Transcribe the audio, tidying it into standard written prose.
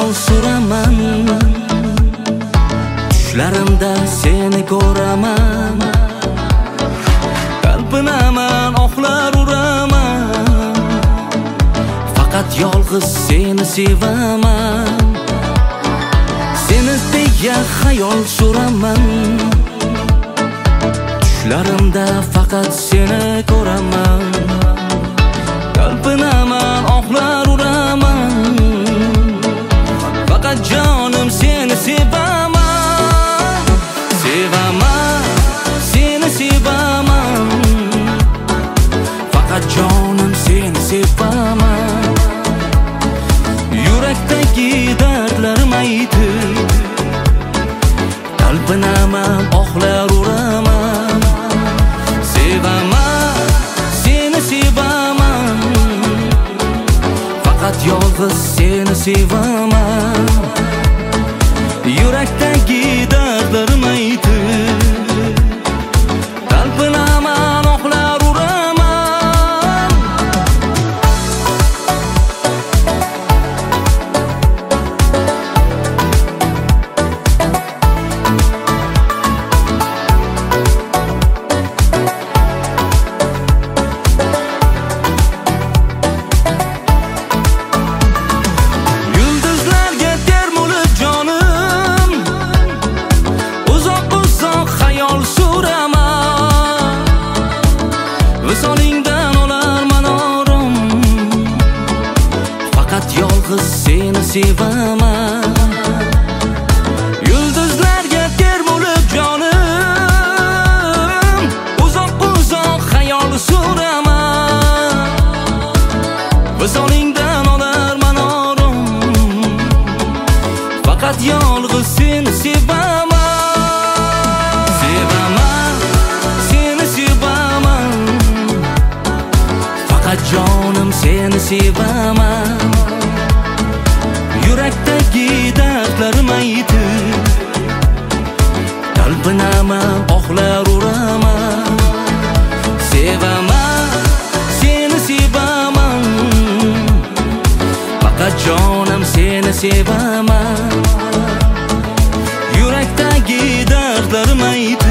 xayol suraman, tushlarimda seni ko'raman, qalbinaman, oxlar uraman, faqat yolg'iz seni sevaman. Seni deya xayol suraman, tushlarimda faqat seni ko'raman, qalbinaman, oxlar uraman, faqat jonim seni sevaman. Sevaman, seni sevaman, faqat jonim seni sevaman. Yurakdagi dardlarim aytib, qalbinaman, oxlar uraman. Sevaman, seni sevaman, faqat yolg'iz seni sevaman. Yurakdagi dardlarim aytib, qalbinaman, oxlar uraman. Yulduzlarga termulib jonim, uzoq-uzoq xayol suraman. Visolingdan olarman orom, faqat yolg'iz seni sevaman. Yulduzlarga termulib jonim, uzoq-uzoq xayol suraman. Visolingdan olarman orom, faqat yolg'iz seni sevaman. Sevaman, seni sevaman, faqat jonim seni sevaman. Yurakdagi dardlarim aytib, qalbinaman, oxlar uraman. Sevaman, seni sevaman, faqat jonim seni sevaman. Yurakdagi dardlarim aytib,